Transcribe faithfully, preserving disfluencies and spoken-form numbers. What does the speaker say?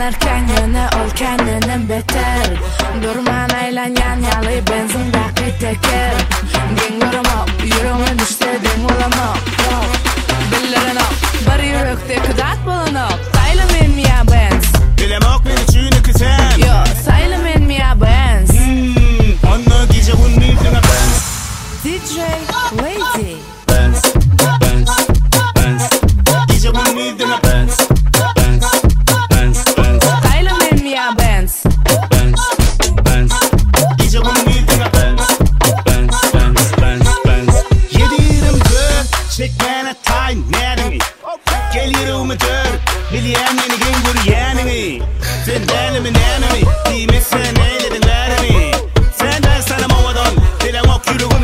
erken yana ol kendini beter. Durman aylanyan yalı benzindaki teker. Dinlerim o yüreğime düşse den olamam. Billerin o bir yürekte kıdat bulunuk. Saylamayın mı ya benz? Bilemek beni çünkü kızım. Yo saylamayın mı ya benz? Hmm, anla gece unuttum benz. D J Lady Benz, benz, benz. Gece unuttum benz. Benz, benz, benz. saylamayın mı ya benz? Benz, benz. Gece unuttum benz. Benz, benz, benz, benz. Yedirim gör, çekmene time neremi? Gelirim gör, bilyen yeni gün görüyenimi. Sen denimi nenemi, değil mi sen eyledin verimi? Senden sana mavadan, dilen ok yürü